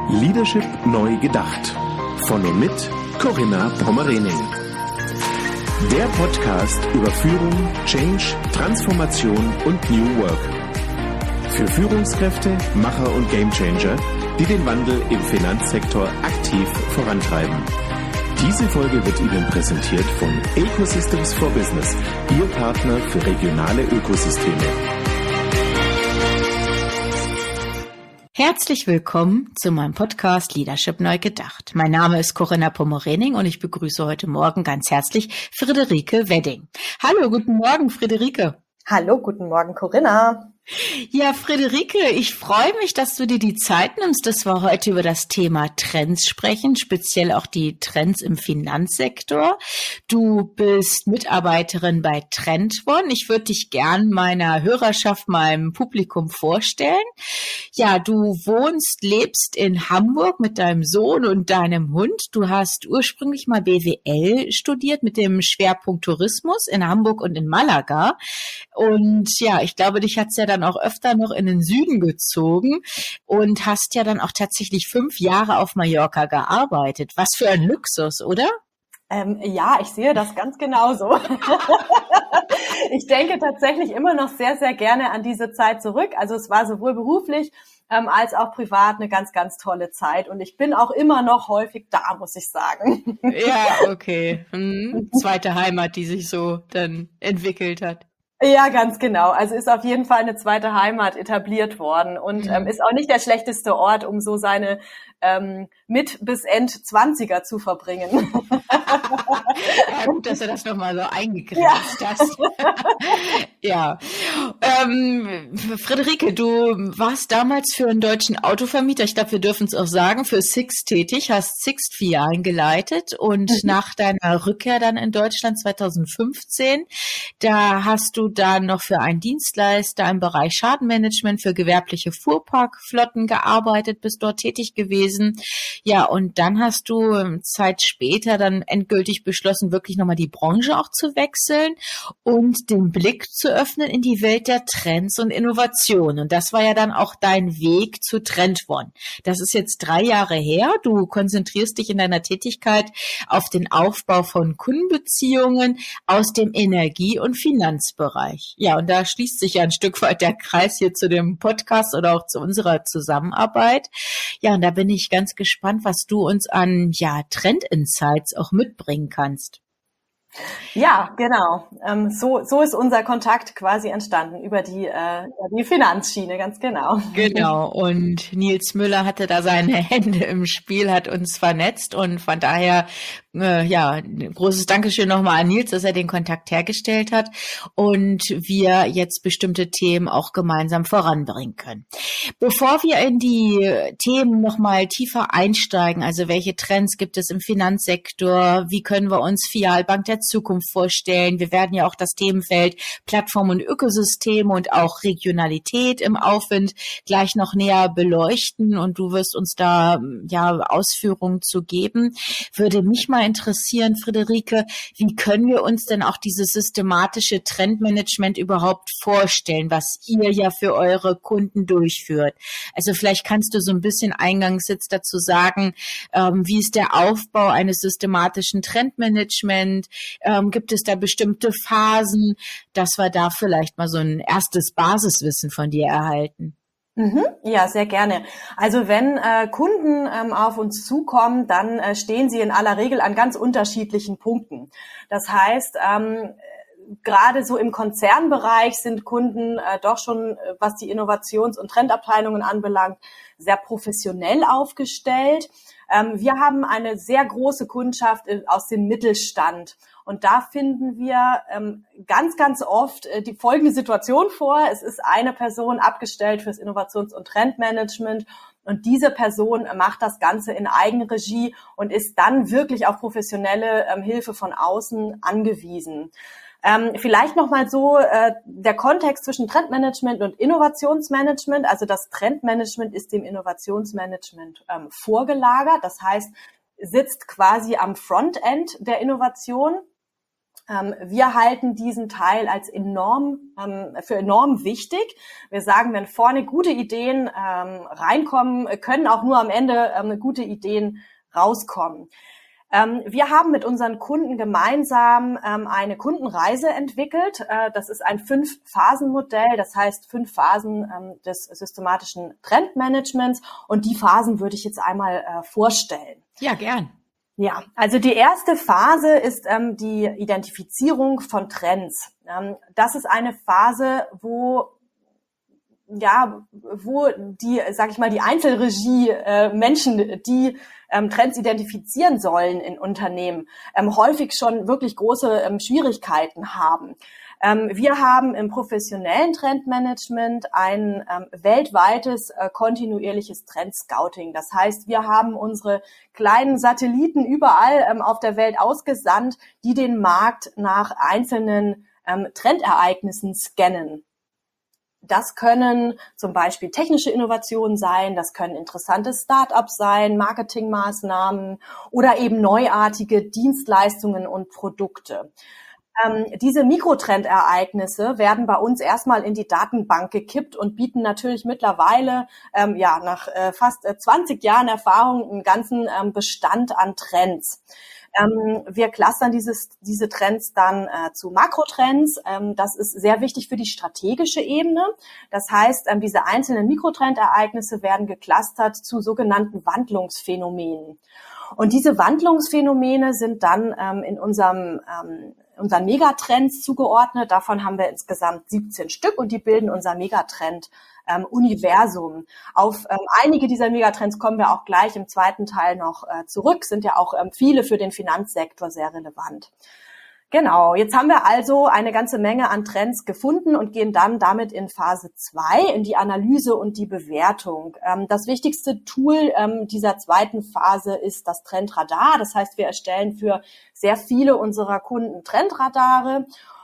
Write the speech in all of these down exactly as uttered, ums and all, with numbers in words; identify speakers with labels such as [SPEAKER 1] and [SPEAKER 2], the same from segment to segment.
[SPEAKER 1] Leadership neu gedacht. Von und mit Corinna Pommerening. Der Podcast über Führung, Change, Transformation und New Work. Für Führungskräfte, Macher und Gamechanger, die den Wandel im Finanzsektor aktiv vorantreiben. Diese Folge wird Ihnen präsentiert von Ecosystems for Business, Ihr Partner für regionale Ökosysteme.
[SPEAKER 2] Herzlich willkommen zu meinem Podcast Leadership neu gedacht. Mein Name ist Corinna Pommerening und ich begrüße heute Morgen ganz herzlich Friederike Wedding. Hallo, guten Morgen, Friederike.
[SPEAKER 3] Hallo, guten Morgen, Corinna.
[SPEAKER 2] Ja, Friederike, ich freue mich, dass du dir die Zeit nimmst, dass wir heute über das Thema Trends sprechen, speziell auch die Trends im Finanzsektor. Du bist Mitarbeiterin bei TrendOne. Ich würde dich gern meiner Hörerschaft, meinem Publikum vorstellen. Ja, du wohnst, lebst in Hamburg mit deinem Sohn und deinem Hund. Du hast ursprünglich mal B W L studiert mit dem Schwerpunkt Tourismus in Hamburg und in Malaga. Und ja, ich glaube, dich hat's ja dann auch öfter noch in den Süden gezogen und hast ja dann auch tatsächlich fünf Jahre auf Mallorca gearbeitet. Was für ein Luxus, oder?
[SPEAKER 3] Ähm, ja, ich sehe das ganz genauso. Ich denke tatsächlich immer noch sehr, sehr gerne an diese Zeit zurück. Also es war sowohl beruflich ähm, als auch privat eine ganz, ganz tolle Zeit. Und ich bin auch immer noch häufig da, muss ich sagen.
[SPEAKER 2] Ja, okay. Hm. Zweite Heimat, die sich so dann entwickelt hat.
[SPEAKER 3] Ja, ganz genau. Also ist auf jeden Fall eine zweite Heimat etabliert worden und mhm. ähm, ist auch nicht der schlechteste Ort, um so seine ähm, Mit- bis End-Zwanziger zu verbringen.
[SPEAKER 2] Ja, gut, dass du das nochmal so eingegrenzt ja. hast. Ja. Ähm, Friederike, du warst damals für einen deutschen Autovermieter, ich glaube, wir dürfen es auch sagen, für Sixt tätig, hast Sixt-Filialen geleitet und mhm. nach deiner Rückkehr dann in Deutschland zweitausendfünfzehn, da hast du dann noch für einen Dienstleister im Bereich Schadenmanagement für gewerbliche Fuhrparkflotten gearbeitet, bist dort tätig gewesen. Ja, und dann hast du Zeit später dann endgültig beschlossen, wirklich nochmal die Branche auch zu wechseln und den Blick zu öffnen in die Welt der Trends und Innovationen. Und das war ja dann auch dein Weg zu TrendOne. Das ist jetzt drei Jahre her. Du konzentrierst dich in deiner Tätigkeit auf den Aufbau von Kundenbeziehungen aus dem Energie- und Finanzbereich. Ja, und da schließt sich ja ein Stück weit der Kreis hier zu dem Podcast oder auch zu unserer Zusammenarbeit. Ja, und da bin ich ganz gespannt, was du uns an ja Trend-Insights auch mitbringen kannst.
[SPEAKER 3] Ja, genau. Ähm, so, so ist unser Kontakt quasi entstanden über die, äh, die Finanzschiene, ganz genau.
[SPEAKER 2] Genau. Und Nils Müller hatte da seine Hände im Spiel, hat uns vernetzt und von daher äh, ja, ein großes Dankeschön nochmal an Nils, dass er den Kontakt hergestellt hat und wir jetzt bestimmte Themen auch gemeinsam voranbringen können. Bevor wir in die Themen nochmal tiefer einsteigen, also welche Trends gibt es im Finanzsektor, wie können wir uns Filialbank der Zukunft vorstellen, wir werden ja auch das Themenfeld Plattform und Ökosysteme und auch Regionalität im Aufwind gleich noch näher beleuchten und du wirst uns da ja Ausführungen zu geben, würde mich mal interessieren, Friederike, wie können wir uns denn auch dieses systematische Trendmanagement überhaupt vorstellen, was ihr ja für eure Kunden durchführt? Also vielleicht kannst du so ein bisschen eingangs jetzt dazu sagen, ähm, wie ist der Aufbau eines systematischen Trendmanagement? Ähm, gibt es da bestimmte Phasen, dass wir da vielleicht mal so ein erstes Basiswissen von dir erhalten?
[SPEAKER 3] Mhm, ja, sehr gerne. Also wenn äh, Kunden ähm, auf uns zukommen, dann äh, stehen sie in aller Regel an ganz unterschiedlichen Punkten. Das heißt, ähm, gerade so im Konzernbereich sind Kunden äh, doch schon, äh, was die Innovations- und Trendabteilungen anbelangt, sehr professionell aufgestellt. Ähm, wir haben eine sehr große Kundschaft äh, aus dem Mittelstand. Und da finden wir ähm, ganz, ganz oft äh, die folgende Situation vor. Es ist eine Person abgestellt fürs Innovations- und Trendmanagement und diese Person macht das Ganze in Eigenregie und ist dann wirklich auf professionelle ähm, Hilfe von außen angewiesen. Ähm, vielleicht nochmal so äh, der Kontext zwischen Trendmanagement und Innovationsmanagement. Also das Trendmanagement ist dem Innovationsmanagement ähm, vorgelagert. Das heißt, sitzt quasi am Frontend der Innovation. Ähm, wir halten diesen Teil als enorm, ähm, für enorm wichtig. Wir sagen, wenn vorne gute Ideen ähm, reinkommen, können auch nur am Ende ähm, gute Ideen rauskommen. Ähm, wir haben mit unseren Kunden gemeinsam ähm, eine Kundenreise entwickelt. Äh, das ist ein Fünf-Phasen-Modell, das heißt fünf Phasen ähm, des systematischen Trendmanagements. Und die Phasen würde ich jetzt einmal äh, vorstellen.
[SPEAKER 2] Ja, gern.
[SPEAKER 3] Ja, also die erste Phase ist ähm, die Identifizierung von Trends. Ähm, das ist eine Phase, wo ja, wo die, sag ich mal, die Einzelregie äh, Menschen, die ähm, Trends identifizieren sollen in Unternehmen, ähm, häufig schon wirklich große ähm, Schwierigkeiten haben. Ähm, wir haben im professionellen Trendmanagement ein ähm, weltweites äh, kontinuierliches Trendscouting. Das heißt, wir haben unsere kleinen Satelliten überall ähm, auf der Welt ausgesandt, die den Markt nach einzelnen ähm, Trendereignissen scannen. Das können zum Beispiel technische Innovationen sein, das können interessante Start-ups sein, Marketingmaßnahmen oder eben neuartige Dienstleistungen und Produkte. Ähm, diese Mikrotrendereignisse werden bei uns erstmal in die Datenbank gekippt und bieten natürlich mittlerweile, ähm, ja, nach äh, fast äh, zwanzig Jahren Erfahrung einen ganzen ähm, Bestand an Trends. Ähm, wir clustern dieses, diese Trends dann äh, zu Makrotrends. Ähm, das ist sehr wichtig für die strategische Ebene. Das heißt, ähm, diese einzelnen Mikrotrendereignisse werden geclustert zu sogenannten Wandlungsphänomenen. Und diese Wandlungsphänomene sind dann ähm, in unserem ähm, unseren Megatrends zugeordnet. Davon haben wir insgesamt siebzehn Stück und die bilden unser Megatrend ähm, Universum. Auf ähm, einige dieser Megatrends kommen wir auch gleich im zweiten Teil noch äh, zurück, sind ja auch ähm, viele für den Finanzsektor sehr relevant. Genau, jetzt haben wir also eine ganze Menge an Trends gefunden und gehen dann damit in Phase zwei, in die Analyse und die Bewertung. Ähm, das wichtigste Tool ähm, dieser zweiten Phase ist das Trendradar. Das heißt, wir erstellen für sehr viele unserer Kunden Trendradare.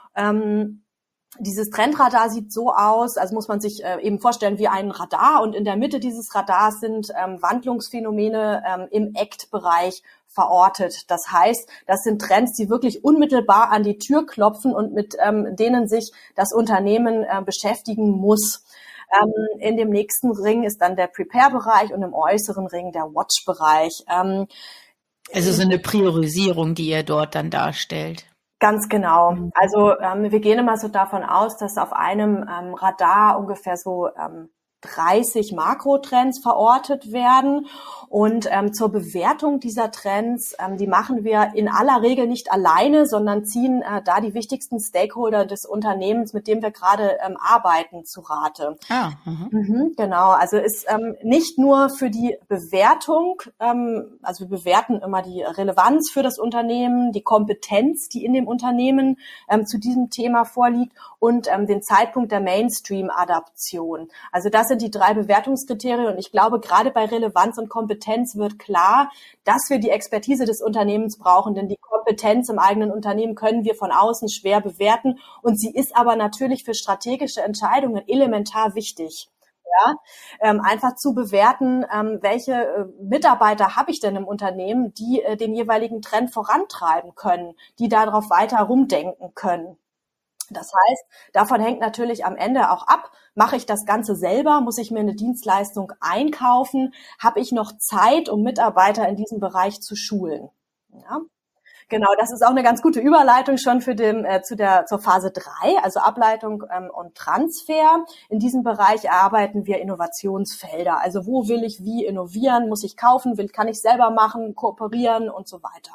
[SPEAKER 3] Ähm, Dieses Trendradar sieht so aus, also muss man sich äh, eben vorstellen wie ein Radar und in der Mitte dieses Radars sind ähm, Wandlungsphänomene ähm, im A C T-Bereich verortet. Das heißt, das sind Trends, die wirklich unmittelbar an die Tür klopfen und mit ähm, denen sich das Unternehmen äh, beschäftigen muss. Ähm, in dem nächsten Ring ist dann der Prepare-Bereich und im äußeren Ring der Watch-Bereich. Ähm,
[SPEAKER 2] also so eine Priorisierung, die ihr dort dann darstellt.
[SPEAKER 3] Ganz genau. Also ähm, wir gehen immer so davon aus, dass auf einem ähm, Radar ungefähr so ähm, dreißig Makrotrends verortet werden. Und ähm, zur Bewertung dieser Trends, ähm, die machen wir in aller Regel nicht alleine, sondern ziehen äh, da die wichtigsten Stakeholder des Unternehmens, mit dem wir gerade ähm, arbeiten, zu Rate.
[SPEAKER 2] Ah, mhm.
[SPEAKER 3] Mhm, genau, also ist ähm, nicht nur für die Bewertung, ähm, also wir bewerten immer die Relevanz für das Unternehmen, die Kompetenz, die in dem Unternehmen ähm, zu diesem Thema vorliegt und ähm, den Zeitpunkt der Mainstream-Adaption. Also das sind die drei Bewertungskriterien und ich glaube, gerade bei Relevanz und Kompetenz wird klar, dass wir die Expertise des Unternehmens brauchen, denn die Kompetenz im eigenen Unternehmen können wir von außen schwer bewerten und sie ist aber natürlich für strategische Entscheidungen elementar wichtig. Ja, ähm, einfach zu bewerten, ähm, welche äh, Mitarbeiter habe ich denn im Unternehmen, die äh, den jeweiligen Trend vorantreiben können, die darauf weiter rumdenken können. Das heißt, davon hängt natürlich am Ende auch ab, mache ich das Ganze selber, muss ich mir eine Dienstleistung einkaufen, habe ich noch Zeit, um Mitarbeiter in diesem Bereich zu schulen. Ja. Genau, das ist auch eine ganz gute Überleitung schon für den, äh, zu der, zur Phase drei, also Ableitung ähm, und Transfer. In diesem Bereich erarbeiten wir Innovationsfelder. Also wo will ich wie innovieren, muss ich kaufen, will, kann ich selber machen, kooperieren und so weiter.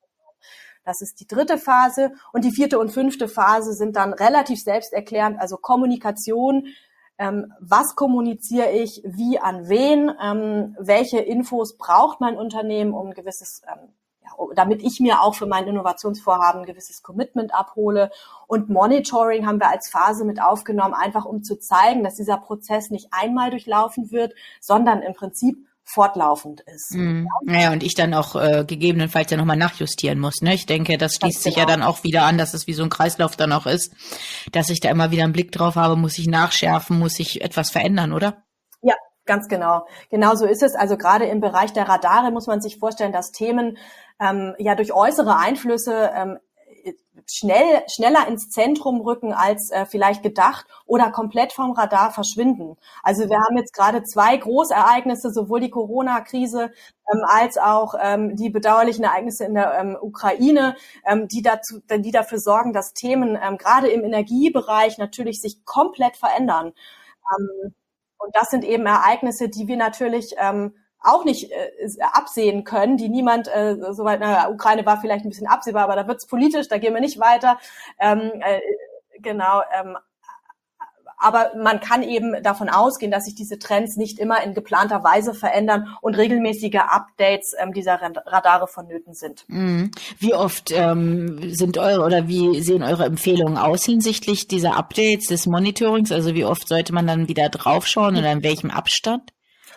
[SPEAKER 3] Das ist die dritte Phase. Und die vierte und fünfte Phase sind dann relativ selbsterklärend, also Kommunikation. Ähm, was kommuniziere ich, wie, an wen, ähm, welche Infos braucht mein Unternehmen, um ein gewisses, ähm, ja, damit ich mir auch für mein Innovationsvorhaben ein gewisses Commitment abhole. Und Monitoring haben wir als Phase mit aufgenommen, einfach um zu zeigen, dass dieser Prozess nicht einmal durchlaufen wird, sondern im Prinzip fortlaufend ist.
[SPEAKER 2] Mhm. Ja, und ich dann auch äh, gegebenenfalls ja nochmal nachjustieren muss. Ne? Ich denke, das schließt sich
[SPEAKER 3] genau.
[SPEAKER 2] ja dann auch wieder an, dass es wie so ein Kreislauf dann auch ist, dass ich da immer wieder einen Blick drauf habe, muss ich nachschärfen, muss ich etwas verändern, oder?
[SPEAKER 3] Ja, ganz genau. Genau so ist es. Also gerade im Bereich der Radare muss man sich vorstellen, dass Themen ähm, ja durch äußere Einflüsse ähm, schnell, schneller ins Zentrum rücken als äh, vielleicht gedacht oder komplett vom Radar verschwinden. Also wir haben jetzt gerade zwei Großereignisse, sowohl die Corona-Krise ähm, als auch ähm, die bedauerlichen Ereignisse in der ähm, Ukraine, ähm, die dazu, die dafür sorgen, dass Themen ähm, gerade im Energiebereich natürlich sich komplett verändern. Ähm, und das sind eben Ereignisse, die wir natürlich ähm, auch nicht äh, absehen können, die niemand, äh, soweit, na, Ukraine war vielleicht ein bisschen absehbar, aber da wird's politisch, da gehen wir nicht weiter. Ähm, äh, genau, ähm, aber man kann eben davon ausgehen, dass sich diese Trends nicht immer in geplanter Weise verändern und regelmäßige Updates ähm, dieser Radare vonnöten sind.
[SPEAKER 2] Mhm. Wie oft ähm, sind eure oder wie sehen eure Empfehlungen aus hinsichtlich dieser Updates, des Monitorings? Also wie oft sollte man dann wieder draufschauen oder in welchem Abstand?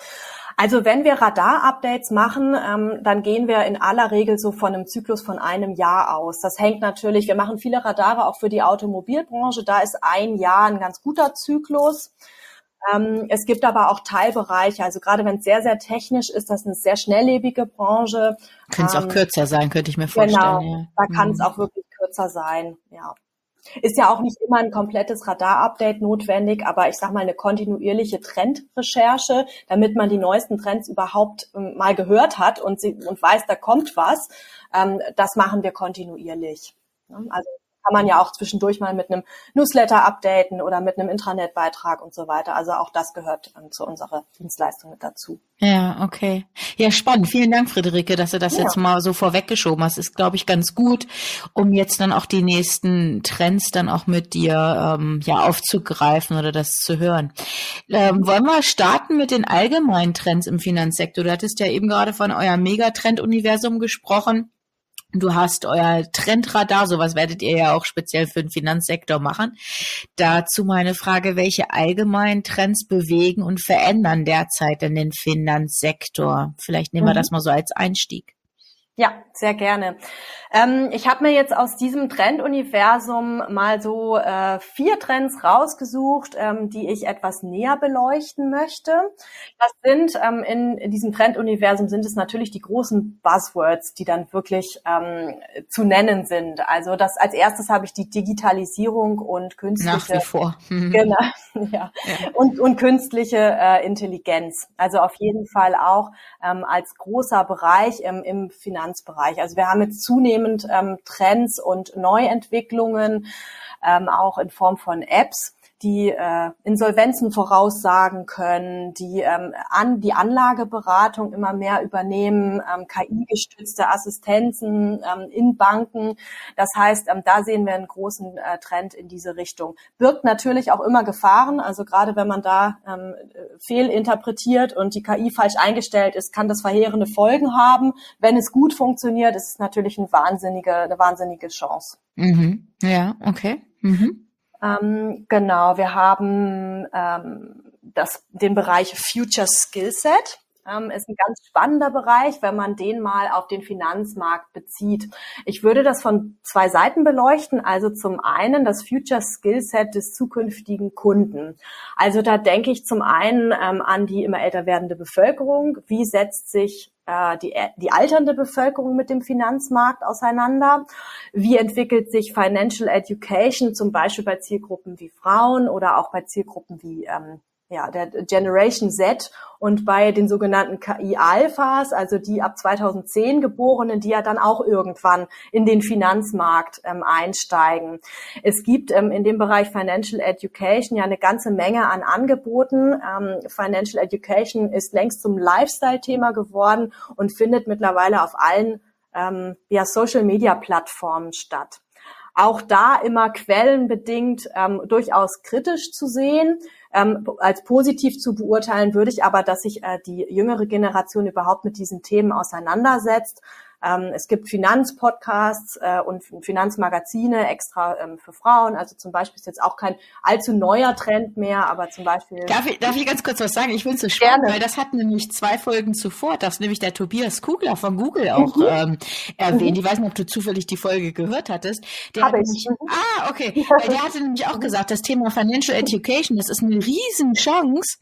[SPEAKER 3] Also wenn wir Radar-Updates machen, ähm, dann gehen wir in aller Regel so von einem Zyklus von einem Jahr aus. Das hängt natürlich, wir machen viele Radare auch für die Automobilbranche, da ist ein Jahr ein ganz guter Zyklus. Ähm, es gibt aber auch Teilbereiche, also gerade wenn es sehr, sehr technisch ist, das ist eine sehr schnelllebige Branche.
[SPEAKER 2] Könnte es
[SPEAKER 3] ähm,
[SPEAKER 2] auch kürzer sein, könnte ich mir vorstellen.
[SPEAKER 3] Genau,
[SPEAKER 2] ja.
[SPEAKER 3] da kann
[SPEAKER 2] mhm.
[SPEAKER 3] es auch wirklich kürzer sein, ja. Ist ja auch nicht immer ein komplettes Radar-Update notwendig, aber ich sag mal eine kontinuierliche Trendrecherche, damit man die neuesten Trends überhaupt ähm, mal gehört hat und, sie, und weiß, da kommt was. Ähm, das machen wir kontinuierlich. Also kann man ja auch zwischendurch mal mit einem Newsletter updaten oder mit einem Intranet-Beitrag und so weiter. Also auch das gehört ähm, zu unserer Dienstleistung mit dazu.
[SPEAKER 2] Ja, okay. Ja, spannend. Vielen Dank, Friederike, dass du das ja. jetzt mal so vorweggeschoben hast. Ist, glaube ich, ganz gut, um jetzt dann auch die nächsten Trends dann auch mit dir ähm, ja aufzugreifen oder das zu hören. Ähm, wollen wir starten mit den allgemeinen Trends im Finanzsektor? Du hattest ja eben gerade von eurem Megatrend-Universum gesprochen. Du hast euer Trendradar, sowas werdet ihr ja auch speziell für den Finanzsektor machen. Dazu meine Frage, welche allgemeinen Trends bewegen und verändern derzeit in den Finanzsektor? Vielleicht nehmen wir mhm. das mal so als Einstieg.
[SPEAKER 3] Ja, sehr gerne. Ähm, ich habe mir jetzt aus diesem Trenduniversum mal so äh, vier Trends rausgesucht, ähm, die ich etwas näher beleuchten möchte. Das sind ähm, in, in diesem Trenduniversum sind es natürlich die großen Buzzwords, die dann wirklich ähm, zu nennen sind. Also das als erstes habe ich die Digitalisierung und künstliche
[SPEAKER 2] nach wie vor mhm.
[SPEAKER 3] genau ja. ja und und künstliche äh, Intelligenz. Also auf jeden Fall auch ähm, als großer Bereich im, im Finanz Bereich. Also wir haben jetzt zunehmend ähm, Trends und Neuentwicklungen, ähm, auch in Form von Apps, die äh, Insolvenzen voraussagen können, die ähm, an die Anlageberatung immer mehr übernehmen, ähm, K I-gestützte Assistenzen ähm, in Banken. Das heißt, ähm, da sehen wir einen großen äh, Trend in diese Richtung. Birgt natürlich auch immer Gefahren. Also gerade wenn man da ähm, fehlinterpretiert und die K I falsch eingestellt ist, kann das verheerende Folgen haben. Wenn es gut funktioniert, ist es natürlich eine wahnsinnige, eine wahnsinnige Chance.
[SPEAKER 2] Mhm. Ja, okay. Mhm.
[SPEAKER 3] Ähm, genau, wir haben ähm, das, den Bereich Future Skillset. Ähm, ist ein ganz spannender Bereich, wenn man den mal auf den Finanzmarkt bezieht. Ich würde das von zwei Seiten beleuchten. Also zum einen das Future Skillset des zukünftigen Kunden. Also da denke ich zum einen ähm, an die immer älter werdende Bevölkerung. Wie setzt sich äh, die, die alternde Bevölkerung mit dem Finanzmarkt auseinander? Wie entwickelt sich Financial Education zum Beispiel bei Zielgruppen wie Frauen oder auch bei Zielgruppen wie ähm, ja, der Generation Z und bei den sogenannten K I-Alphas, also die ab zweitausendzehn Geborenen, die ja dann auch irgendwann in den Finanzmarkt ähm, einsteigen. Es gibt ähm, in dem Bereich Financial Education ja eine ganze Menge an Angeboten. Ähm, Financial Education ist längst zum Lifestyle-Thema geworden und findet mittlerweile auf allen ähm, ja, Social-Media-Plattformen statt. Auch da immer quellenbedingt ähm, durchaus kritisch zu sehen. Ähm, als positiv zu beurteilen würde ich aber, dass sich äh, die jüngere Generation überhaupt mit diesen Themen auseinandersetzt. Ähm, es gibt Finanzpodcasts äh, und Finanzmagazine extra ähm, für Frauen. Also zum Beispiel ist jetzt auch kein allzu neuer Trend mehr, aber zum Beispiel...
[SPEAKER 2] Darf ich, darf ich ganz kurz was sagen? Ich finde es so spannend, weil das hat nämlich zwei Folgen zuvor, das nämlich der Tobias Kugler von Google auch mhm. ähm, erwähnt. Ich weiß nicht, ob du zufällig die Folge gehört hattest. Der
[SPEAKER 3] Hab
[SPEAKER 2] hat
[SPEAKER 3] ich.
[SPEAKER 2] nämlich, ah, okay. Weil der hatte nämlich auch gesagt, das Thema Financial Education, das ist eine riesen Chance,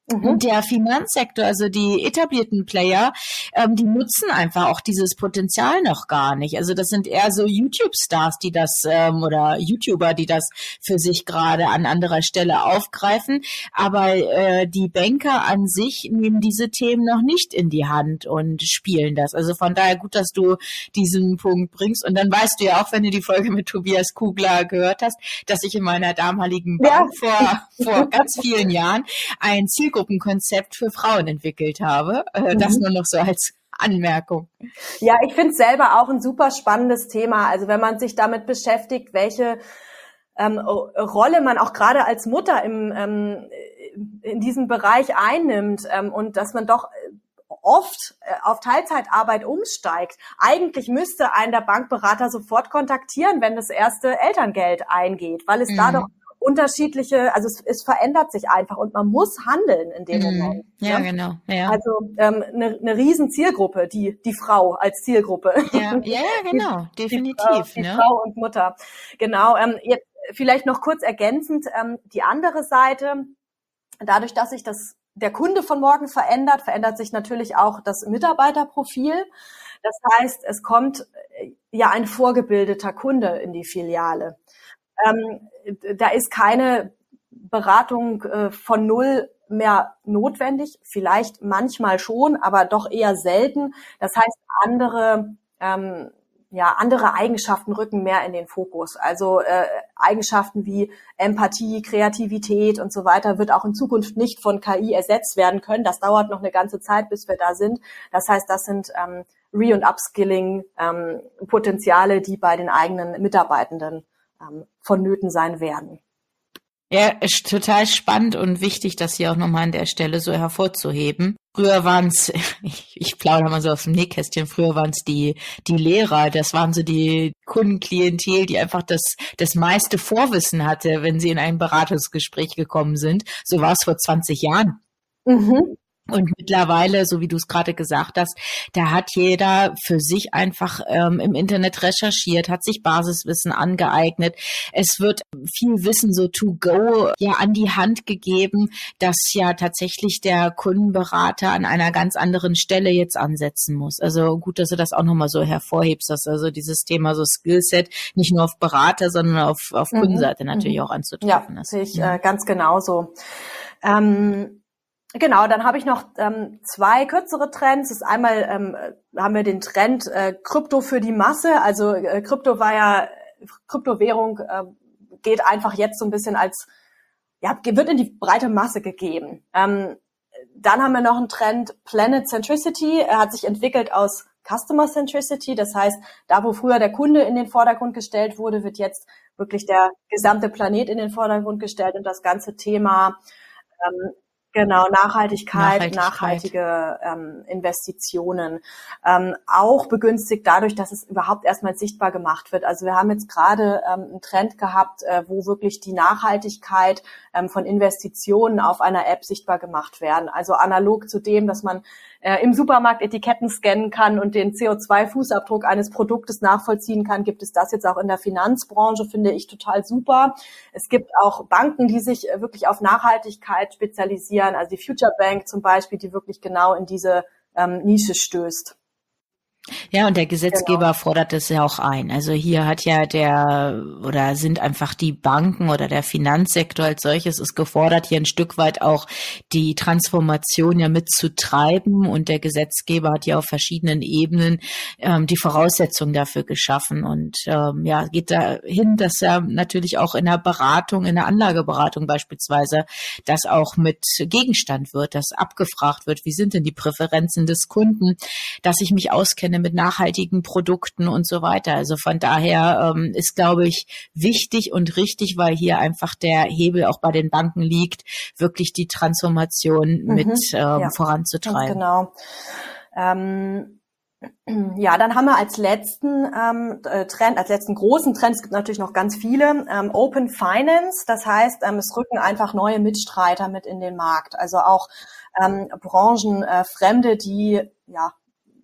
[SPEAKER 2] Mhm. Der Finanzsektor, also die etablierten Player, ähm, die nutzen einfach auch dieses Potenzial noch gar nicht. Also das sind eher so YouTube-Stars, die das ähm, oder YouTuber, die das für sich gerade an anderer Stelle aufgreifen. Aber äh, die Banker an sich nehmen diese Themen noch nicht in die Hand und spielen das. Also von daher gut, dass du diesen Punkt bringst. Und dann weißt du ja auch, wenn du die Folge mit Tobias Kugler gehört hast, dass ich in meiner damaligen Bank ja. vor, vor ganz vielen Jahren ein Ziel Gruppenkonzept für Frauen entwickelt habe. Das mhm. nur noch so als Anmerkung.
[SPEAKER 3] Ja, ich finde es selber auch ein super spannendes Thema. Also wenn man sich damit beschäftigt, welche ähm, Rolle man auch gerade als Mutter im, ähm, in diesem Bereich einnimmt ähm, und dass man doch oft äh, auf Teilzeitarbeit umsteigt. Eigentlich müsste einen der Bankberater sofort kontaktieren, wenn das erste Elterngeld eingeht, weil es mhm. da doch unterschiedliche, also es, es verändert sich einfach und man muss handeln in dem mm, Moment.
[SPEAKER 2] Ja, ne? Genau. Ja.
[SPEAKER 3] Also ähm, eine, eine riesen Zielgruppe, die die Frau als Zielgruppe.
[SPEAKER 2] Ja, ja, ja genau,
[SPEAKER 3] die,
[SPEAKER 2] definitiv.
[SPEAKER 3] Die, Frau, die
[SPEAKER 2] ne?
[SPEAKER 3] Frau und Mutter. Genau. Ähm, jetzt vielleicht noch kurz ergänzend ähm, die andere Seite. Dadurch, dass sich das der Kunde von morgen verändert, verändert sich natürlich auch das Mitarbeiterprofil. Das heißt, es kommt ja ein vorgebildeter Kunde in die Filiale. Ähm, da ist keine Beratung äh, von null mehr notwendig, vielleicht manchmal schon, aber doch eher selten. Das heißt, andere ähm, ja andere Eigenschaften rücken mehr in den Fokus. Also äh, Eigenschaften wie Empathie, Kreativität und so weiter wird auch in Zukunft nicht von K I ersetzt werden können. Das dauert noch eine ganze Zeit, bis wir da sind. Das heißt, das sind ähm, Re- und Upskilling-Potenziale, ähm, die bei den eigenen Mitarbeitenden vonnöten sein werden.
[SPEAKER 2] Ja, ist total spannend und wichtig, das hier auch nochmal an der Stelle so hervorzuheben. Früher waren es, ich, ich plaudere mal so aus dem Nähkästchen, früher waren es die die Lehrer, das waren so die Kundenklientel, die einfach das das meiste Vorwissen hatte, wenn sie in ein Beratungsgespräch gekommen sind. So war es vor zwanzig Jahren. Mhm. Und mittlerweile, so wie du es gerade gesagt hast, da hat jeder für sich einfach ähm, im Internet recherchiert, hat sich Basiswissen angeeignet. Es wird viel Wissen so to go ja an die Hand gegeben, dass ja tatsächlich der Kundenberater an einer ganz anderen Stelle jetzt ansetzen muss. Also gut, dass du das auch nochmal so hervorhebst, dass also dieses Thema so Skillset nicht nur auf Berater, sondern auf, auf mhm. Kundenseite natürlich mhm. auch anzutreffen
[SPEAKER 3] ja,
[SPEAKER 2] ist.
[SPEAKER 3] Sehe ich ja, äh, ganz genauso. Ähm Genau, dann habe ich noch ähm, zwei kürzere Trends. Das ist einmal ähm, haben wir den Trend äh, Krypto für die Masse. Also äh, Krypto war ja Kryptowährung äh, geht einfach jetzt so ein bisschen als ja wird in die breite Masse gegeben. Ähm, dann haben wir noch einen Trend Planet Centricity. Er hat sich entwickelt aus Customer Centricity. Das heißt, da wo früher der Kunde in den Vordergrund gestellt wurde, wird jetzt wirklich der gesamte Planet in den Vordergrund gestellt und das ganze Thema ähm, Genau, Nachhaltigkeit, Nachhaltigkeit. nachhaltige ähm, Investitionen. Ähm, auch begünstigt dadurch, dass es überhaupt erstmal sichtbar gemacht wird. Also wir haben jetzt gerade ähm, einen Trend gehabt, äh, wo wirklich die Nachhaltigkeit ähm, von Investitionen auf einer App sichtbar gemacht werden. Also analog zu dem, dass man äh, im Supermarkt Etiketten scannen kann und den C O zwei Fußabdruck eines Produktes nachvollziehen kann, gibt es das jetzt auch in der Finanzbranche, finde ich total super. Es gibt auch Banken, die sich äh, wirklich auf Nachhaltigkeit spezialisieren. Also die Future Bank zum Beispiel, die wirklich genau in diese ähm, Nische stößt.
[SPEAKER 2] Ja, und der Gesetzgeber genau. fordert das ja auch ein. Also hier hat ja der oder sind einfach die Banken oder der Finanzsektor als solches ist gefordert, hier ein Stück weit auch die Transformation ja mitzutreiben. Und der Gesetzgeber hat ja auf verschiedenen Ebenen ähm, die Voraussetzungen dafür geschaffen. Und ähm, ja, geht dahin, dass er natürlich auch in der Beratung, in der Anlageberatung beispielsweise, das auch mit Gegenstand wird, dass abgefragt wird, wie sind denn die Präferenzen des Kunden, dass ich mich auskenne mit nachhaltigen Produkten und so weiter. Also von daher ähm, ist, glaube ich, wichtig und richtig, weil hier einfach der Hebel auch bei den Banken liegt, wirklich die Transformation mhm, mit ähm, ja, voranzutreiben.
[SPEAKER 3] Genau. Ähm, ja, dann haben wir als letzten ähm, Trend, als letzten großen Trend, es gibt natürlich noch ganz viele, ähm, Open Finance. Das heißt, ähm, es rücken einfach neue Mitstreiter mit in den Markt. Also auch ähm, Branchenfremde, äh, die ja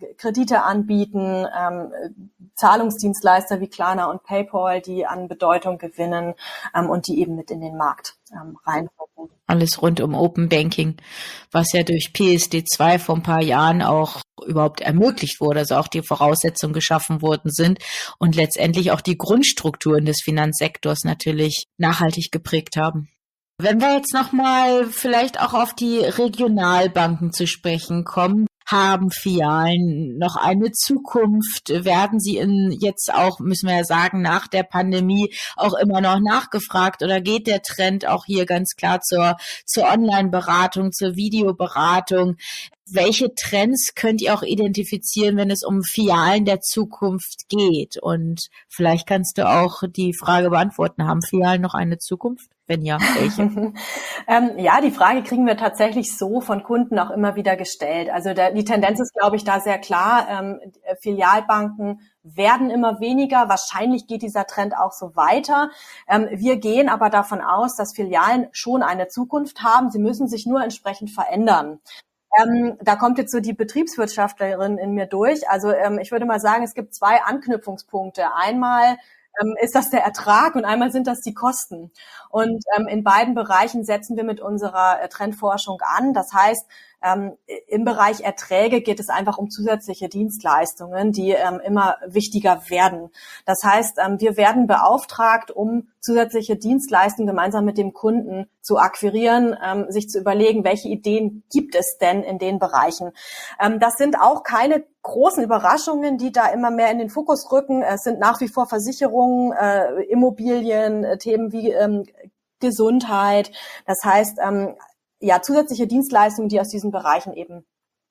[SPEAKER 3] Kredite anbieten, ähm, Zahlungsdienstleister wie Klarna und PayPal, die an Bedeutung gewinnen ähm, und die eben mit in den Markt ähm, reinrücken.
[SPEAKER 2] Alles rund um Open Banking, was ja durch P S D zwei vor ein paar Jahren auch überhaupt ermöglicht wurde, also auch die Voraussetzungen geschaffen worden sind und letztendlich auch die Grundstrukturen des Finanzsektors natürlich nachhaltig geprägt haben. Wenn wir jetzt nochmal vielleicht auch auf die Regionalbanken zu sprechen kommen, haben Filialen noch eine Zukunft? Werden sie in jetzt auch, müssen wir ja sagen, nach der Pandemie auch immer noch nachgefragt oder geht der Trend auch hier ganz klar zur, zur Online-Beratung, zur Videoberatung? Welche Trends könnt ihr auch identifizieren, wenn es um Filialen der Zukunft geht? Und vielleicht kannst du auch die Frage beantworten, haben Filialen noch eine Zukunft? Wenn ja, welche?
[SPEAKER 3] ähm, ja, die Frage kriegen wir tatsächlich so von Kunden auch immer wieder gestellt. Also der, die Tendenz ist, glaube ich, da sehr klar. Ähm, Filialbanken werden immer weniger. Wahrscheinlich geht dieser Trend auch so weiter. Ähm, wir gehen aber davon aus, dass Filialen schon eine Zukunft haben. Sie müssen sich nur entsprechend verändern. Ähm, da kommt jetzt so die Betriebswirtschaftlerin in mir durch. Also ähm, ich würde mal sagen, es gibt zwei Anknüpfungspunkte. Einmal ähm, ist das der Ertrag und einmal sind das die Kosten. Und ähm, in beiden Bereichen setzen wir mit unserer äh, Trendforschung an. Das heißt, ähm, im Bereich Erträge geht es einfach um zusätzliche Dienstleistungen, die ähm, immer wichtiger werden. Das heißt, ähm, wir werden beauftragt, um zusätzliche Dienstleistungen gemeinsam mit dem Kunden zu akquirieren, ähm, sich zu überlegen, welche Ideen gibt es denn in den Bereichen. Ähm, das sind auch keine großen Überraschungen, die da immer mehr in den Fokus rücken. Es sind nach wie vor Versicherungen, äh, Immobilien, äh, Themen wie ähm, Gesundheit. Das heißt, ähm, ja, zusätzliche Dienstleistungen, die aus diesen Bereichen eben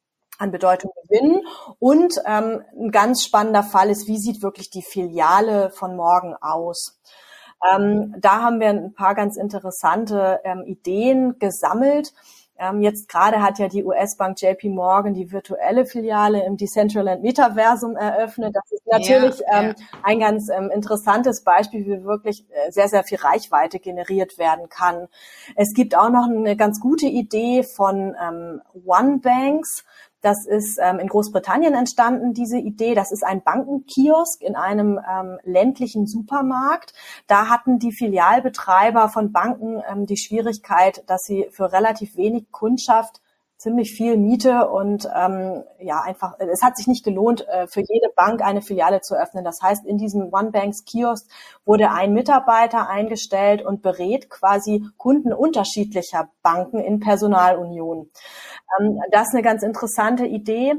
[SPEAKER 3] an Bedeutung gewinnen. Und ähm, ein ganz spannender Fall ist, wie sieht wirklich die Filiale von morgen aus? Ähm, da haben wir ein paar ganz interessante ähm, Ideen gesammelt. Ähm, jetzt gerade hat ja die U S-Bank J P Morgan die virtuelle Filiale im Decentraland Metaversum eröffnet. Das ist natürlich ja, ähm, ja. ein ganz ähm, interessantes Beispiel, wie wirklich äh, sehr, sehr viel Reichweite generiert werden kann. Es gibt auch noch eine ganz gute Idee von ähm, OneBanks. Das ist ähm, in Großbritannien entstanden, diese Idee. Das ist ein Bankenkiosk in einem ähm, ländlichen Supermarkt. Da hatten die Filialbetreiber von Banken ähm, die Schwierigkeit, dass sie für relativ wenig Kundschaft ziemlich viel Miete und ähm, ja einfach, es hat sich nicht gelohnt, äh, für jede Bank eine Filiale zu öffnen. Das heißt, in diesem OneBanks Kiosk wurde ein Mitarbeiter eingestellt und berät quasi Kunden unterschiedlicher Banken in Personalunion. Ähm, das ist eine ganz interessante Idee.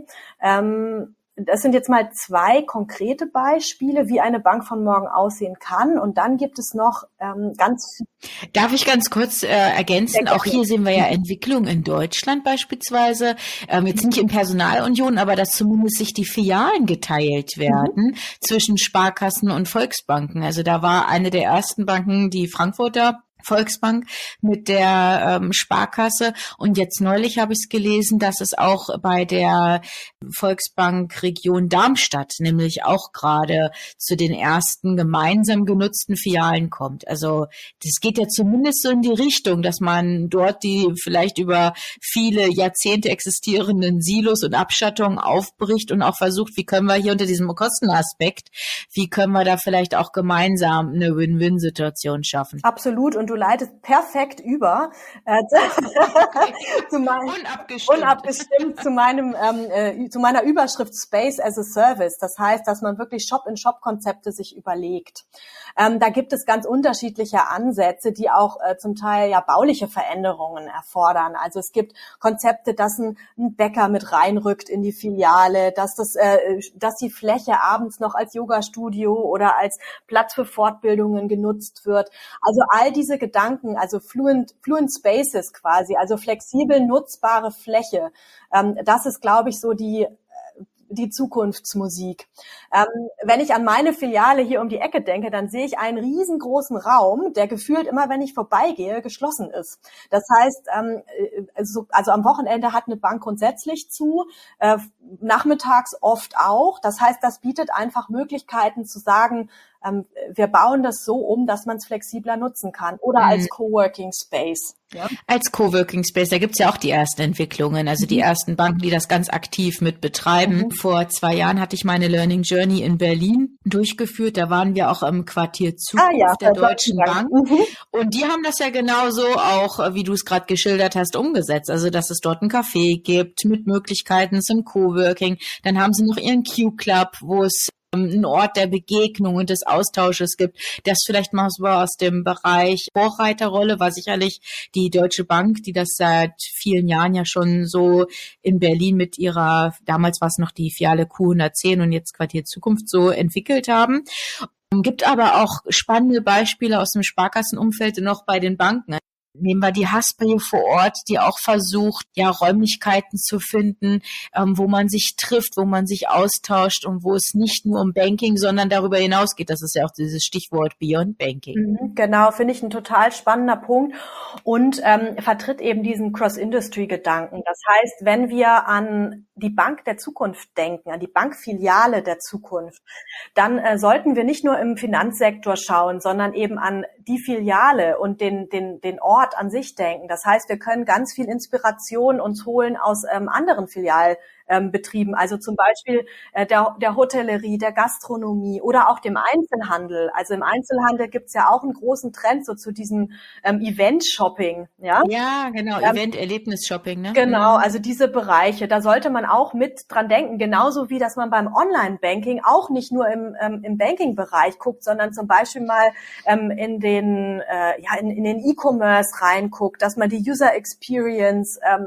[SPEAKER 3] Ähm, Das sind jetzt mal zwei konkrete Beispiele, wie eine Bank von morgen aussehen kann. Und dann gibt es noch ähm, ganz...
[SPEAKER 2] Darf ich ganz kurz äh, ergänzen? Auch hier sehen wir ja Entwicklung in Deutschland beispielsweise. Ähm, jetzt nicht in Personalunion, aber dass zumindest sich die Filialen geteilt werden mhm. zwischen Sparkassen und Volksbanken. Also da war eine der ersten Banken die Frankfurter Volksbank mit der ähm, Sparkasse. Und jetzt neulich habe ich es gelesen, dass es auch bei der Volksbank Region Darmstadt nämlich auch gerade zu den ersten gemeinsam genutzten Filialen kommt. Also das geht ja zumindest so in die Richtung, dass man dort die vielleicht über viele Jahrzehnte existierenden Silos und Abschattungen aufbricht und auch versucht, wie können wir hier unter diesem Kostenaspekt, wie können wir da vielleicht auch gemeinsam eine Win-Win-Situation schaffen.
[SPEAKER 3] Absolut. Und du leitest perfekt über äh, zu mein,
[SPEAKER 2] unabgestimmt.
[SPEAKER 3] unabgestimmt zu meinem ähm, äh, zu meiner Überschrift Space as a Service. Das heißt, dass man wirklich Shop-in-Shop-Konzepte sich überlegt. Ähm, da gibt es ganz unterschiedliche Ansätze, die auch äh, zum Teil ja bauliche Veränderungen erfordern. Also es gibt Konzepte, dass ein, ein Bäcker mit reinrückt in die Filiale, dass das, äh, dass die Fläche abends noch als Yoga-Studio oder als Platz für Fortbildungen genutzt wird. Also all diese Gedanken, also fluent, fluent Spaces quasi, also flexibel nutzbare Fläche. Ähm, das ist, glaube ich, so die die Zukunftsmusik. Ähm, wenn ich an meine Filiale hier um die Ecke denke, dann sehe ich einen riesengroßen Raum, der gefühlt immer, wenn ich vorbeigehe, geschlossen ist. Das heißt, ähm, also, also am Wochenende hat eine Bank grundsätzlich zu, äh, nachmittags oft auch. Das heißt, das bietet einfach Möglichkeiten zu sagen, ähm, wir bauen das so um, dass man es flexibler nutzen kann oder als Coworking Space. Ja.
[SPEAKER 2] Als Coworking Space, da gibt's ja auch die ersten Entwicklungen, also die ersten Banken, die das ganz aktiv mit betreiben. Mhm. Vor zwei Jahren hatte ich meine Learning Journey in Berlin durchgeführt. Da waren wir auch im Quartier Zukunft ah, ja, der Deutschen Bank. Bank. Mhm. Und die haben das ja genauso auch, wie du es gerade geschildert hast, umgesetzt. Also, dass es dort ein Café gibt mit Möglichkeiten zum Coworking. Dann haben sie noch ihren Q-Club, wo es ein Ort der Begegnung und des Austausches gibt. Das vielleicht mal so aus dem Bereich Vorreiterrolle war sicherlich die Deutsche Bank, die das seit vielen Jahren ja schon so in Berlin mit ihrer, damals war es noch die Filiale Q hundertzehn und jetzt Quartier Zukunft so entwickelt haben. Gibt aber auch spannende Beispiele aus dem Sparkassenumfeld noch bei den Banken. Nehmen wir die Haspa hier vor Ort, die auch versucht, ja, Räumlichkeiten zu finden, ähm, wo man sich trifft, wo man sich austauscht und wo es nicht nur um Banking, sondern darüber hinaus geht. Das ist ja auch dieses Stichwort Beyond Banking.
[SPEAKER 3] Mhm, genau, finde ich ein total spannender Punkt und ähm, vertritt eben diesen Cross-Industry-Gedanken. Das heißt, wenn wir an die Bank der Zukunft denken, an die Bankfiliale der Zukunft, dann äh, sollten wir nicht nur im Finanzsektor schauen, sondern eben an die Filiale und den, den, den Ort an sich denken. Das heißt, wir können ganz viel Inspiration uns holen aus ähm, anderen Filialbetrieben, ähm, also zum Beispiel äh, der, der Hotellerie, der Gastronomie oder auch dem Einzelhandel. Also im Einzelhandel gibt's ja auch einen großen Trend so zu diesem ähm, Event-Shopping. Ja,
[SPEAKER 2] ja genau, ähm, Event-Erlebnis-Shopping. Ne?
[SPEAKER 3] Genau, also diese Bereiche, da sollte man auch mit dran denken, genauso wie, dass man beim Online-Banking auch nicht nur im, ähm, im Banking-Bereich guckt, sondern zum Beispiel mal ähm, in den äh, ja in, in den E-Commerce reinguckt, dass man die User Experience ähm,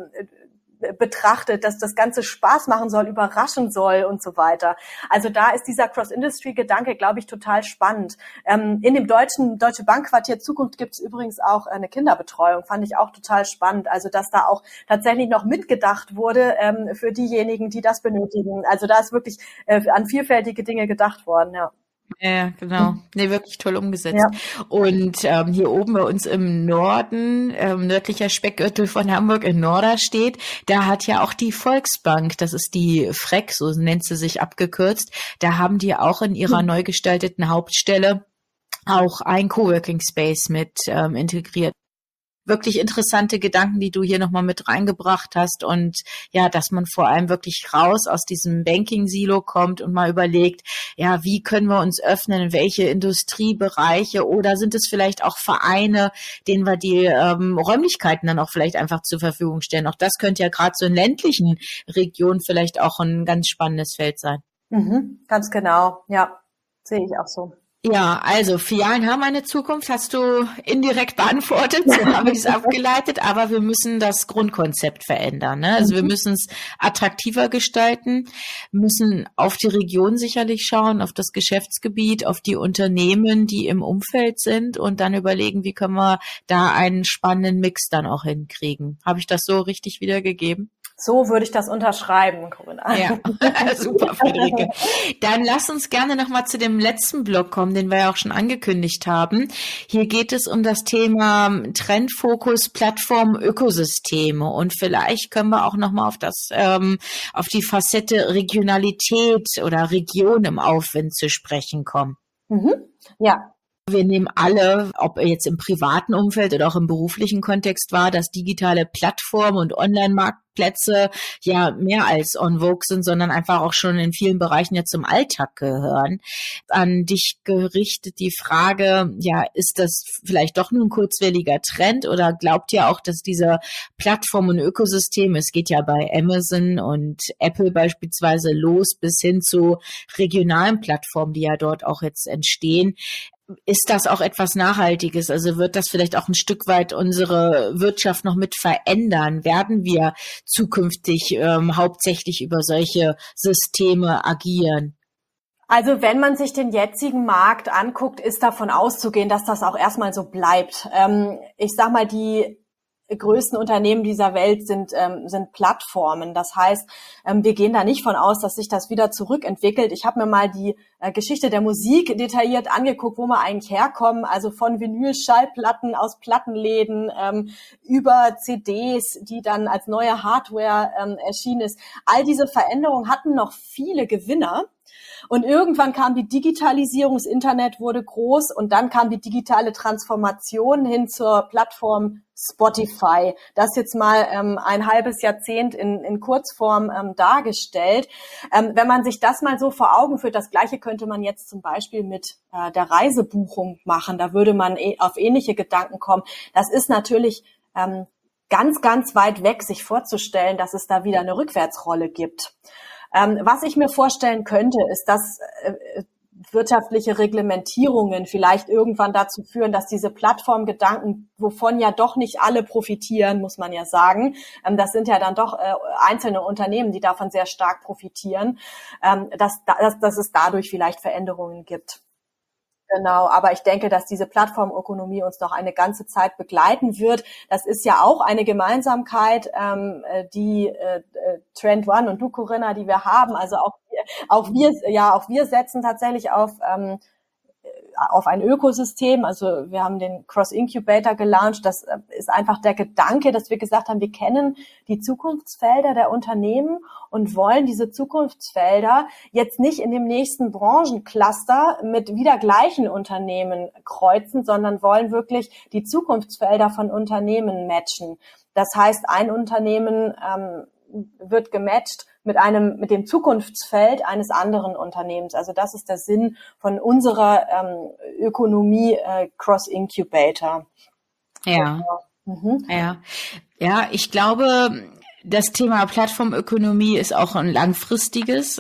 [SPEAKER 3] betrachtet, dass das Ganze Spaß machen soll, überraschen soll und so weiter. Also da ist dieser Cross-Industry-Gedanke, glaube ich, total spannend. Ähm, in dem deutschen Deutsche Bankquartier Zukunft gibt es übrigens auch eine Kinderbetreuung, fand ich auch total spannend. Also dass da auch tatsächlich noch mitgedacht wurde ähm, für diejenigen, die das benötigen. Also da ist wirklich äh, an vielfältige Dinge gedacht worden, ja.
[SPEAKER 2] Ja, genau. Nee, wirklich toll umgesetzt. Ja. Und ähm, hier oben bei uns im Norden, ähm, nördlicher Speckgürtel von Hamburg in Norderstedt, da hat ja auch die Volksbank, das ist die F R E C, so nennt sie sich abgekürzt, da haben die auch in ihrer neu gestalteten Hauptstelle auch ein Coworking Space mit ähm, integriert. Wirklich interessante Gedanken, die du hier nochmal mit reingebracht hast und ja, dass man vor allem wirklich raus aus diesem Banking-Silo kommt und mal überlegt, ja, wie können wir uns öffnen, in welche Industriebereiche oder sind es vielleicht auch Vereine, denen wir die ähm, Räumlichkeiten dann auch vielleicht einfach zur Verfügung stellen. Auch das könnte ja gerade so in ländlichen Regionen vielleicht auch ein ganz spannendes Feld sein.
[SPEAKER 3] Mhm, ganz genau, ja, sehe ich auch so.
[SPEAKER 2] Ja, also Filialen haben eine Zukunft, hast du indirekt beantwortet, so haben wir es abgeleitet, aber wir müssen das Grundkonzept verändern. Ne? Also wir müssen es attraktiver gestalten, müssen auf die Region sicherlich schauen, auf das Geschäftsgebiet, auf die Unternehmen, die im Umfeld sind und dann überlegen, wie können wir da einen spannenden Mix dann auch hinkriegen. Habe ich das so richtig wiedergegeben?
[SPEAKER 3] So würde ich das unterschreiben, Corinna.
[SPEAKER 2] Ja, super, Friederike. Dann lass uns gerne nochmal zu dem letzten Block kommen, den wir ja auch schon angekündigt haben. Hier geht es um das Thema Trendfokus, Plattformen, Ökosysteme. Und vielleicht können wir auch nochmal auf das, ähm, auf die Facette Regionalität oder Region im Aufwind zu sprechen kommen.
[SPEAKER 3] Mhm. Ja.
[SPEAKER 2] Wir nehmen alle, ob jetzt im privaten Umfeld oder auch im beruflichen Kontext war, dass digitale Plattformen und Online-Marktplätze ja mehr als en vogue sind, sondern einfach auch schon in vielen Bereichen ja zum Alltag gehören. An dich gerichtet die Frage, ja, ist das vielleicht doch nur ein kurzwelliger Trend oder glaubt ihr auch, dass diese Plattformen und Ökosysteme, es geht ja bei Amazon und Apple beispielsweise los bis hin zu regionalen Plattformen, die ja dort auch jetzt entstehen, ist das auch etwas Nachhaltiges? Also wird das vielleicht auch ein Stück weit unsere Wirtschaft noch mit verändern? Werden wir zukünftig ähm, hauptsächlich über solche Systeme agieren?
[SPEAKER 3] Also wenn man sich den jetzigen Markt anguckt, ist davon auszugehen, dass das auch erstmal so bleibt. Ähm, ich sag mal, die größten Unternehmen dieser Welt sind ähm, sind Plattformen. Das heißt, ähm, wir gehen da nicht von aus, dass sich das wieder zurückentwickelt. Ich habe mir mal die äh, Geschichte der Musik detailliert angeguckt, wo wir eigentlich herkommen. Also von Vinyl-Schallplatten aus Plattenläden ähm, über C Ds, die dann als neue Hardware ähm, erschienen ist. All diese Veränderungen hatten noch viele Gewinner. Und irgendwann kam die Digitalisierung, das Internet wurde groß und dann kam die digitale Transformation hin zur Plattform Spotify. Das jetzt mal ähm, ein halbes Jahrzehnt in, in Kurzform ähm, dargestellt. Ähm, wenn man sich das mal so vor Augen führt, das Gleiche könnte man jetzt zum Beispiel mit äh, der Reisebuchung machen. Da würde man eh, auf ähnliche Gedanken kommen. Das ist natürlich ähm, ganz, ganz weit weg, sich vorzustellen, dass es da wieder eine Rückwärtsrolle gibt. Ähm, was ich mir vorstellen könnte, ist, dass äh, wirtschaftliche Reglementierungen vielleicht irgendwann dazu führen, dass diese Plattformgedanken, wovon ja doch nicht alle profitieren, muss man ja sagen, ähm, das sind ja dann doch äh, einzelne Unternehmen, die davon sehr stark profitieren, ähm, dass, dass, dass es dadurch vielleicht Veränderungen gibt. Genau, aber ich denke, dass diese Plattformökonomie uns noch eine ganze Zeit begleiten wird. Das ist ja auch eine Gemeinsamkeit, ähm, die äh, Trend One und du, Corinna, die wir haben. Also auch, auch wir, ja, auch wir setzen tatsächlich auf ähm, auf ein Ökosystem. Also wir haben den Cross Incubator gelauncht. Das ist einfach der Gedanke, dass wir gesagt haben, wir kennen die Zukunftsfelder der Unternehmen und wollen diese Zukunftsfelder jetzt nicht in dem nächsten Branchencluster mit wieder gleichen Unternehmen kreuzen, sondern wollen wirklich die Zukunftsfelder von Unternehmen matchen. Das heißt, ein Unternehmen ähm, wird gematcht mit einem, mit dem Zukunftsfeld eines anderen Unternehmens. Also das ist der Sinn von unserer ähm, Ökonomie äh, Cross Incubator.
[SPEAKER 2] Ja. Mhm. Ja. Ja, ich glaube, das Thema Plattformökonomie ist auch ein langfristiges.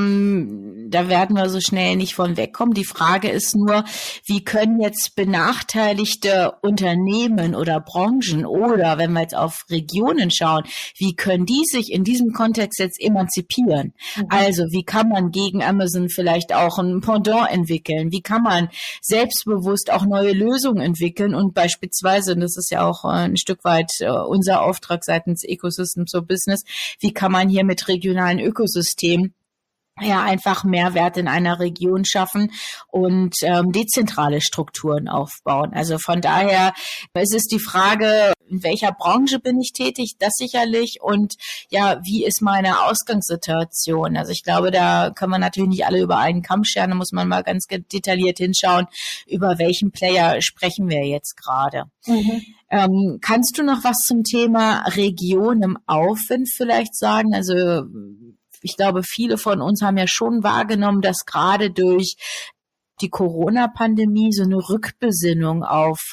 [SPEAKER 2] Ähm, da werden wir so schnell nicht von wegkommen. Die Frage ist nur, wie können jetzt benachteiligte Unternehmen oder Branchen oder, wenn wir jetzt auf Regionen schauen, wie können die sich in diesem Kontext jetzt emanzipieren? Mhm. Also, wie kann man gegen Amazon vielleicht auch ein Pendant entwickeln? Wie kann man selbstbewusst auch neue Lösungen entwickeln? Und beispielsweise, und das ist ja auch ein Stück weit unser Auftrag seitens Ecosystem so Business, wie kann man hier mit regionalen Ökosystemen ja einfach Mehrwert in einer Region schaffen und ähm, dezentrale Strukturen aufbauen. Also von daher es ist die Frage, in welcher Branche bin ich tätig, das sicherlich, und ja, wie ist meine Ausgangssituation? Also ich glaube, da kann man natürlich nicht alle über einen Kamm scheren, da muss man mal ganz detailliert hinschauen, über welchen Player sprechen wir jetzt gerade. Mhm. Ähm, kannst du noch was zum Thema Region im Aufwind vielleicht sagen? Also ich glaube, viele von uns haben ja schon wahrgenommen, dass gerade durch die Corona-Pandemie so eine Rückbesinnung auf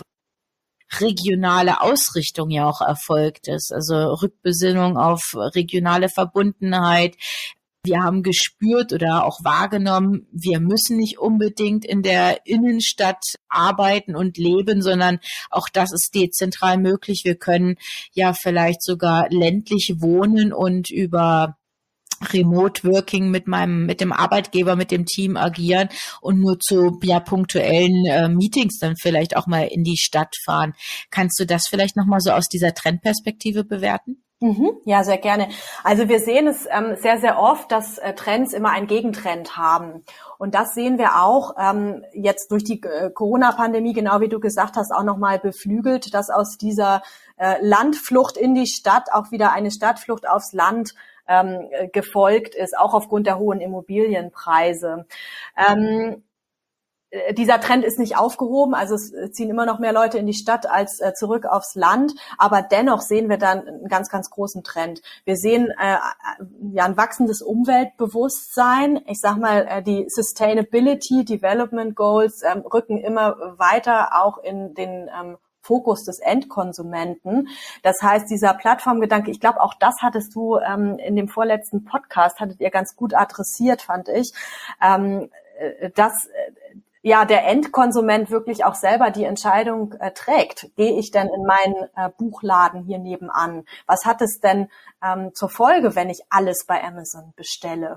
[SPEAKER 2] regionale Ausrichtung ja auch erfolgt ist. Also Rückbesinnung auf regionale Verbundenheit. Wir haben gespürt oder auch wahrgenommen, wir müssen nicht unbedingt in der Innenstadt arbeiten und leben, sondern auch das ist dezentral möglich. Wir können ja vielleicht sogar ländlich wohnen und über Remote Working mit meinem, mit dem Arbeitgeber, mit dem Team agieren und nur zu ja punktuellen äh, Meetings dann vielleicht auch mal in die Stadt fahren. Kannst du das vielleicht nochmal so aus dieser Trendperspektive bewerten?
[SPEAKER 3] Mhm, ja, sehr gerne. Also wir sehen es ähm, sehr, sehr oft, dass äh, Trends immer einen Gegentrend haben. Und das sehen wir auch ähm, jetzt durch die äh, Corona-Pandemie, genau wie du gesagt hast, auch nochmal beflügelt, dass aus dieser äh, Landflucht in die Stadt auch wieder eine Stadtflucht aufs Land ähm, gefolgt ist, auch aufgrund der hohen Immobilienpreise. Ähm, Dieser Trend ist nicht aufgehoben, also es ziehen immer noch mehr Leute in die Stadt als äh, zurück aufs Land, aber dennoch sehen wir dann einen ganz, ganz großen Trend. Wir sehen äh, ja ein wachsendes Umweltbewusstsein. Ich sag mal, äh, die Sustainability Development Goals ähm, rücken immer weiter auch in den ähm, Fokus des Endkonsumenten. Das heißt, dieser Plattformgedanke, ich glaube, auch das hattest du ähm, in dem vorletzten Podcast, hattet ihr ganz gut adressiert, fand ich, ähm, dass ja der Endkonsument wirklich auch selber die Entscheidung äh, trägt. Gehe ich denn in meinen äh, Buchladen hier nebenan? Was hat es denn ähm, zur Folge, wenn ich alles bei Amazon bestelle?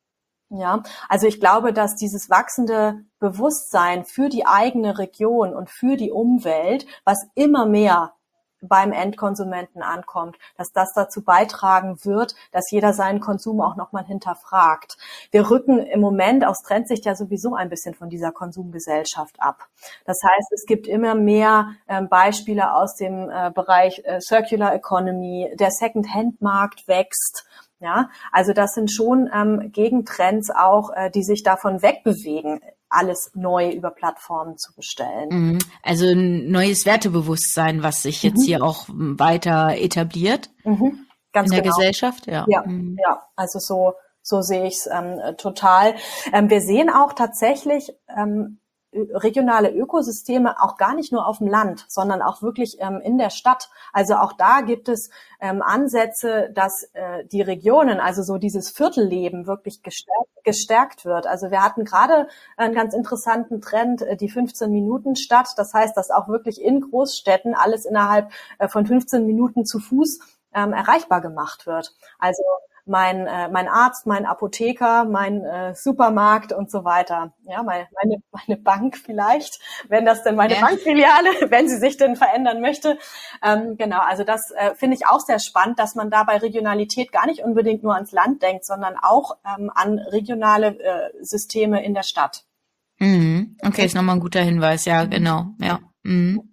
[SPEAKER 3] Ja, also ich glaube, dass dieses wachsende Bewusstsein für die eigene Region und für die Umwelt, was immer mehr beim Endkonsumenten ankommt, dass das dazu beitragen wird, dass jeder seinen Konsum auch nochmal hinterfragt. Wir rücken im Moment aus Trendsicht ja sowieso ein bisschen von dieser Konsumgesellschaft ab. Das heißt, es gibt immer mehr äh, Beispiele aus dem äh, Bereich äh, Circular Economy, der Second-Hand-Markt wächst. Ja, also das sind schon ähm, Gegentrends auch, äh, die sich davon wegbewegen, alles neu über Plattformen zu bestellen.
[SPEAKER 2] Also ein neues Wertebewusstsein, was sich jetzt mhm. hier auch weiter etabliert
[SPEAKER 3] mhm. Ganz
[SPEAKER 2] in der
[SPEAKER 3] genau.
[SPEAKER 2] Gesellschaft. Ja,
[SPEAKER 3] ja,
[SPEAKER 2] mhm.
[SPEAKER 3] ja, also so so sehe ich es ähm, total. Ähm, wir sehen auch tatsächlich ähm, regionale Ökosysteme auch gar nicht nur auf dem Land, sondern auch wirklich ähm, in der Stadt. Also auch da gibt es ähm, Ansätze, dass äh, die Regionen, also so dieses Viertelleben wirklich gestärkt, gestärkt wird. Also wir hatten gerade einen ganz interessanten Trend, äh, die fünfzehn-Minuten-Stadt. Das heißt, dass auch wirklich in Großstädten alles innerhalb äh, von fünfzehn Minuten zu Fuß ähm, erreichbar gemacht wird. Also mein äh, mein Arzt, mein Apotheker, mein äh, Supermarkt und so weiter. Ja, meine meine, meine Bank vielleicht, wenn das denn meine ja. Bankfiliale, wenn sie sich denn verändern möchte. Ähm, genau, also das äh, finde ich auch sehr spannend, dass man da bei Regionalität gar nicht unbedingt nur ans Land denkt, sondern auch ähm, an regionale äh, Systeme in der Stadt.
[SPEAKER 2] Mhm. Okay, ist nochmal ein guter Hinweis. Ja, genau. Ja, mhm.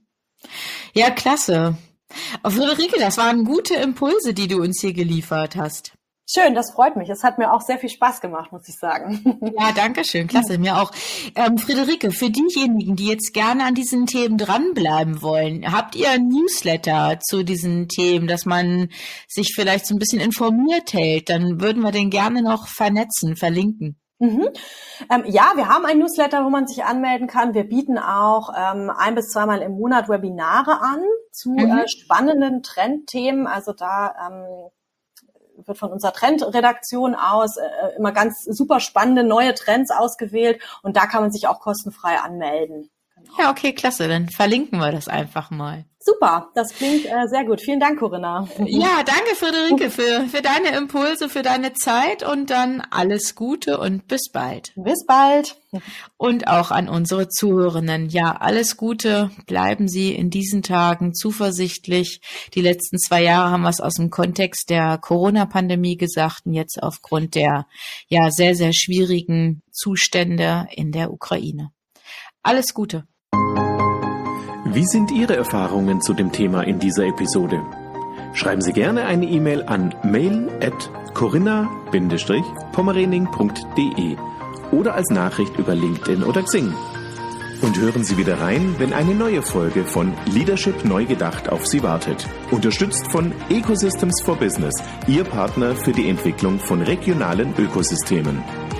[SPEAKER 2] Ja, klasse. Oh, Friederike, das waren gute Impulse, die du uns hier geliefert hast.
[SPEAKER 3] Schön, das freut mich. Es hat mir auch sehr viel Spaß gemacht, muss ich sagen.
[SPEAKER 2] Ja, danke schön. Klasse, mir auch. Ähm, Friederike, für diejenigen, die jetzt gerne an diesen Themen dranbleiben wollen, habt ihr ein Newsletter zu diesen Themen, dass man sich vielleicht so ein bisschen informiert hält? Dann würden wir den gerne noch vernetzen, verlinken.
[SPEAKER 3] Mhm. Ähm, ja, wir haben ein Newsletter, wo man sich anmelden kann. Wir bieten auch ähm, ein bis zweimal im Monat Webinare an zu mhm. äh, spannenden Trendthemen. Also da ähm, wird von unserer Trendredaktion aus äh, immer ganz super spannende neue Trends ausgewählt und da kann man sich auch kostenfrei anmelden. Genau.
[SPEAKER 2] Ja, okay, klasse. Dann verlinken wir das einfach mal.
[SPEAKER 3] Super, das klingt äh, sehr gut. Vielen Dank, Corinna.
[SPEAKER 2] Ja, danke, Friederike, für, für deine Impulse, für deine Zeit und dann alles Gute und bis bald.
[SPEAKER 3] Bis bald.
[SPEAKER 2] Und auch an unsere Zuhörenden. Ja, alles Gute. Bleiben Sie in diesen Tagen zuversichtlich. Die letzten zwei Jahre haben wir es aus dem Kontext der Corona-Pandemie gesagt und jetzt aufgrund der ja sehr, sehr schwierigen Zustände in der Ukraine. Alles Gute.
[SPEAKER 1] Wie sind Ihre Erfahrungen zu dem Thema in dieser Episode? Schreiben Sie gerne eine E-Mail an mail at corinna Bindestrich pommerening punkt de oder als Nachricht über LinkedIn oder Xing. Und hören Sie wieder rein, wenn eine neue Folge von Leadership neu gedacht auf Sie wartet. Unterstützt von Ecosystems for Business, Ihr Partner für die Entwicklung von regionalen Ökosystemen.